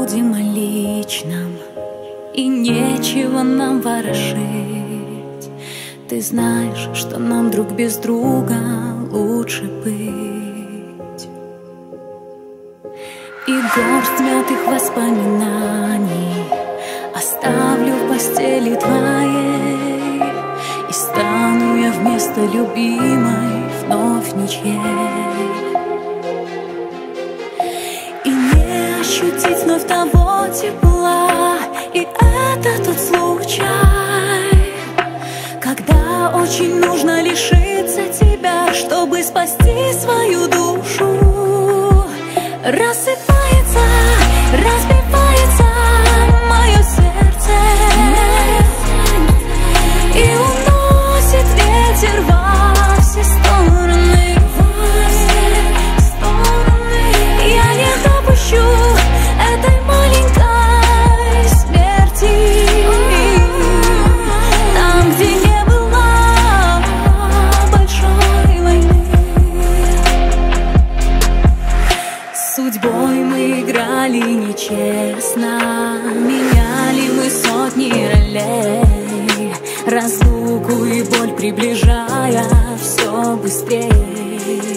будем о личном, и нечего нам ворошить. Ты знаешь, что нам друг без друга лучше быть. И горсть мятых воспоминаний оставлю в постели твоей, и стану я вместо любимой вновь ничьей. И не ощутить вновь того тепла, и это тот случай, когда очень нужно лишиться тебя, чтобы спасти свою душу. Рассыпается, разбивается мое сердце, и уносит ветер во все стороны. Я не допущу этой маленькой смерти там, где не было большой войны. С судьбой мы играли нечестно, меняли мы сотни ролей, разлуку и боль приближая все быстрее.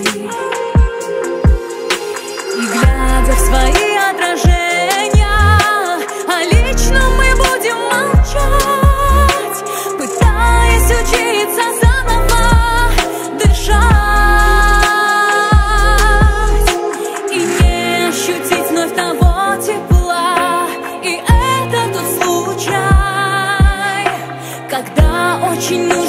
И глядя в свои отражения, о личном мы будем молчать, пытаясь учиться заново дышать, и не ощутить вновь того тепла. И это тот случай, когда очень нужно